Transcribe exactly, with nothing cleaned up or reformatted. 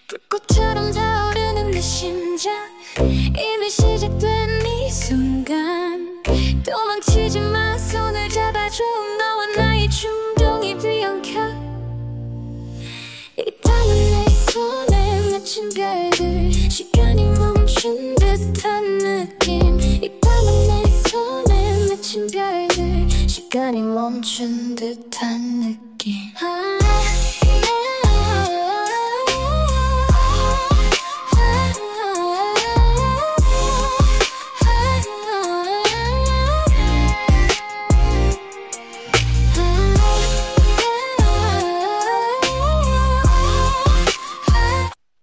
불꽃처럼 타오르는 내 심장 이미 시작된 이 순간 도망치지 마 손을 잡아줘 너와 나의 충동이 뒤엉켜 이 땀은 내 손에 맺힌 별들 시간이 멈춘 듯한 느낌 이 땀은 내 손에 맺힌 별들 시간이 멈춘 듯한 느낌 아